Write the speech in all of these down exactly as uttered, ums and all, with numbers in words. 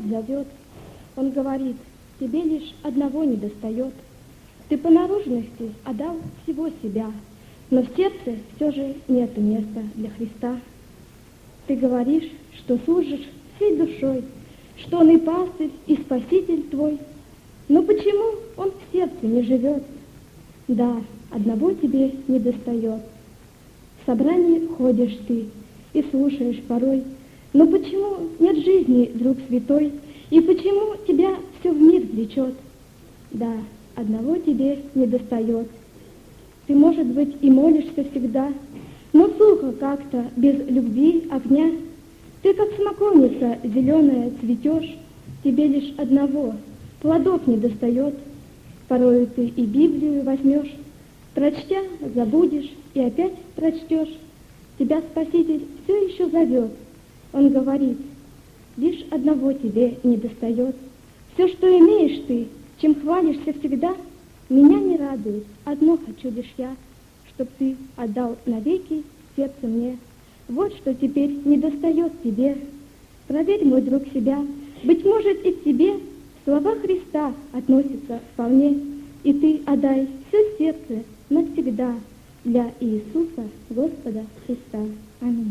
зовет. Он говорит, тебе лишь одного недостает. Ты по наружности отдал всего себя, но в сердце все же нет места для Христа. Ты говоришь, что служишь всей душой, что Он и пастырь, и спаситель твой. Но почему Он в сердце не живет? Да, одного тебе недостает. В собрании ходишь ты и слушаешь порой, но почему нет жизни, друг святой, и почему тебя все в мир влечет? Да, одного тебе недостает. Ты, может быть, и молишься всегда, но сухо как-то, без любви, огня. Ты, как смоковница зеленая, цветешь, тебе лишь одного, плодов недостает. Порою ты и Библию возьмешь, прочтя, забудешь и опять прочтешь. Тебя Спаситель все еще зовет. Он говорит, лишь одного тебе недостает. Все, что имеешь ты, чем хвалишься всегда, меня не радует, одно хочу лишь я, чтоб ты отдал навеки сердце мне. Вот что теперь недостает тебе. Проверь, мой друг, себя, быть может, и к тебе слова Христа относятся вполне, и ты отдай все сердце навсегда для Иисуса, Господа Христа. Аминь.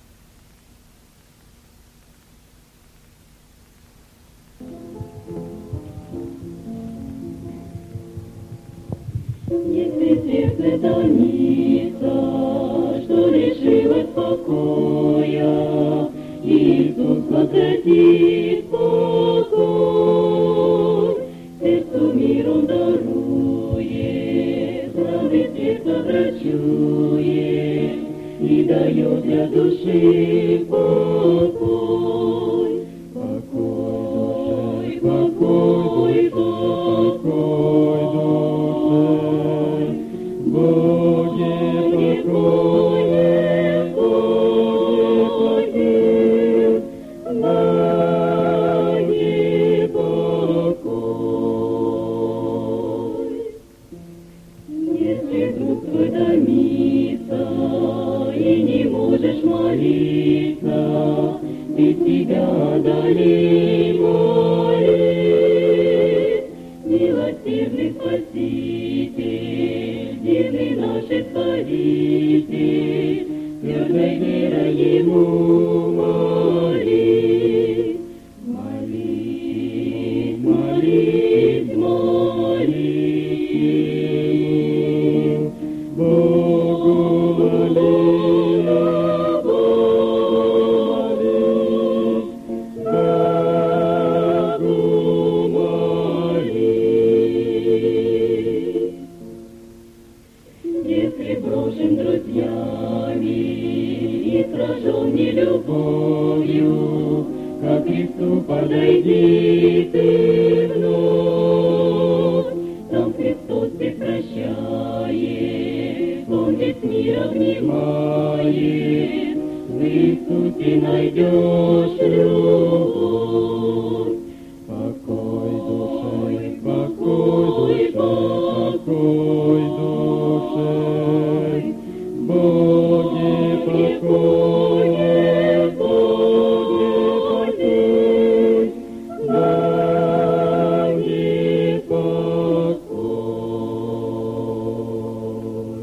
Если сердце томится, что лишилось покоя, Иисус возвратит покой, сердцу мир Он дарует, славы сердца врачует и дает для души покой, покой, покой, покой душе, Боги покоя, Боги покой. Если друг твой томится и не можешь молиться, ты себя одолей, моли. Милосердный Спаситель, дивный наш Избавитель, твердой верой Ему молись, молись, молись, молись Ему, Богу молись, Богу молись. Если брошен друзьями и сражен нелюбовью, ко Христу подойди ты вновь. Там Христос прекращает, Он весь мир обнимает, в Иисусе найдешь любовь. Покой душе, покой душе, покой душе, Боги покой, Боги покой, Боги покой.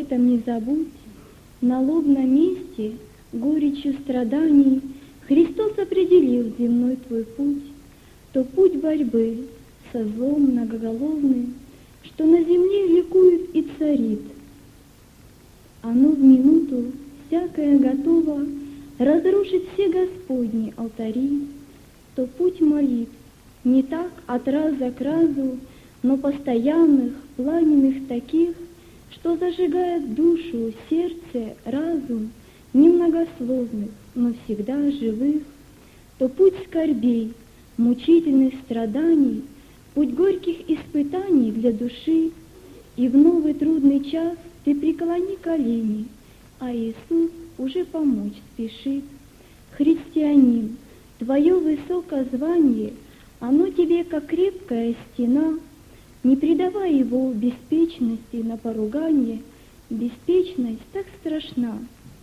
этом не забудь, на лобном месте горечью страданий Христос определил земной твой путь, то путь борьбы со злом многоголовным, что на земле ликует и царит. Оно в минуту всякое готово разрушить все Господни алтари, то путь молитв не так от раза к разу, но постоянных, пламенных таких, что зажигает душу, сердце, разум, немногословных, но всегда живых, то путь скорбей, мучительных страданий, путь горьких испытаний для души, и в новый трудный час ты преклони колени, а Иисус уже помочь спешит. Христианин, твое высокое звание, оно тебе, как крепкая стена, не предавай его беспечности на поругание, беспечность так страшна.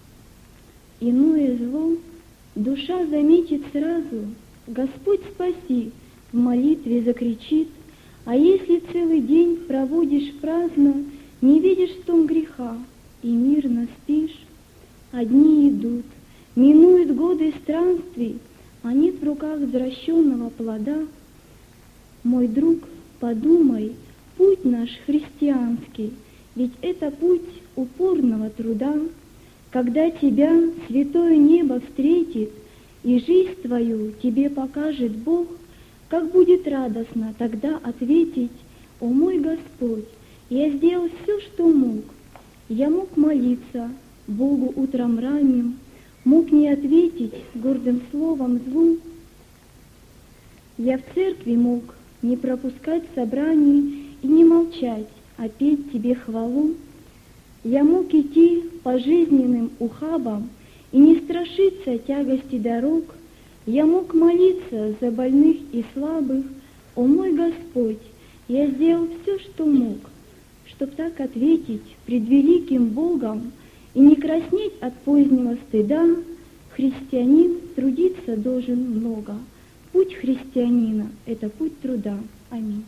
Иное зло душа заметит сразу, Господь спаси, в молитве закричит, а если целый день проводишь праздно, не видишь в том греха и мирно спишь, одни идут, минуют годы странствий, а нет в руках возвращенного плода. Мой друг, подумай, путь наш христианский, ведь это путь упорного труда, когда тебя святое небо встретит, и жизнь твою тебе покажет Бог, как будет радостно тогда ответить: «О мой Господь, я сделал все, что мог. Я мог молиться Богу утром ранним, мог не ответить гордым словом злу. Я в церкви мог не пропускать собраний и не молчать, а петь тебе хвалу. Я мог идти по жизненным ухабам и не страшиться тягости дорог. Я мог молиться за больных и слабых. О мой Господь, я сделал все, что мог, чтоб так ответить пред великим Богом и не краснеть от позднего стыда. Христианин трудиться должен много. Путь христианина — это путь труда. Аминь.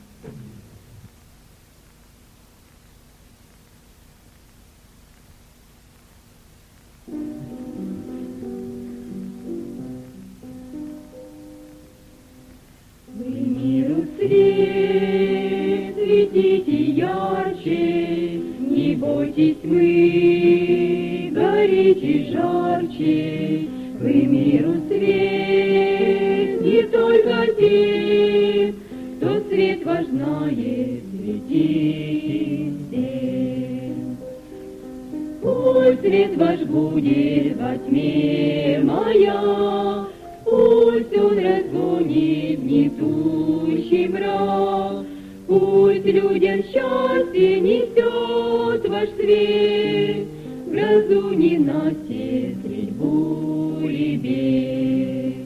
Вы миру свет, светите ярче, не бойтесь мы, горите жарче. Вы миру свет, не только тем, кто свет ваш знает, светите всем. Пусть свет ваш будет во тьме моя, пусть он разгонит гнетущий мрак, пусть людям счастье несет ваш свет, в грозу ненастье, стрельбу и бед.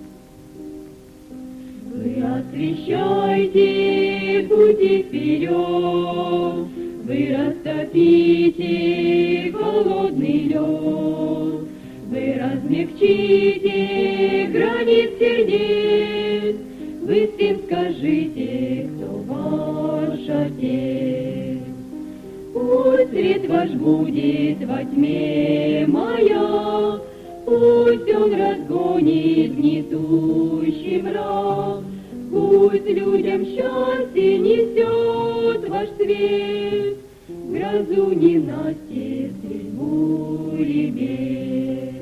Вы освещайте пути вперед, вы растопите холодный лед, вы размягчите границ сердец, вы всем скажите, кто ваш Отец. Пусть свет ваш будет во тьме моя, пусть он разгонит гнетущий мрак, пусть людям счастье несет ваш свет, в грозу ненастье, стрельбу и бед.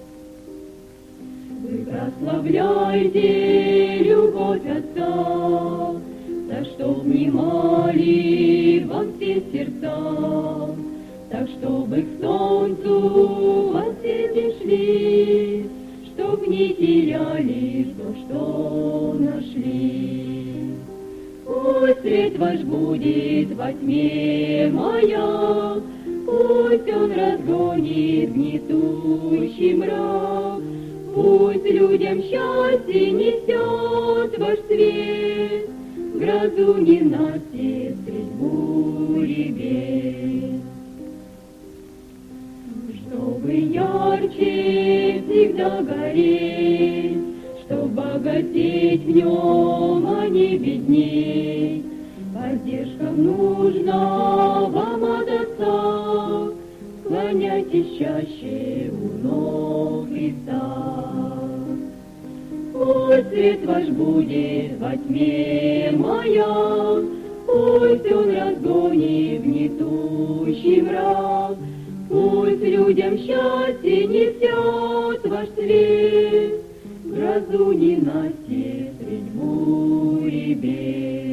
Вы прославляйте любовь Отца, так что внимали вам все сердца, так чтобы к солнцу во свете шли, чтоб не теряли то, что нашли. Пусть свет ваш будет во тьме моя, пусть он разгонит гнетущий мрак, пусть людям счастье несет ваш свет, в грозу ненастье, стрельбу и бед. Чтобы ярче всегда гореть, чтоб богатеть в нем, а не беднеть, поддержка нужна вам от Отца, склоняйтесь чаще у ног Христа. Пусть свет ваш будет во тьме моя, пусть он разгонит гнетущий мрак, пусть людям счастье несет ваш свет, грозу ненастье средь бури бед.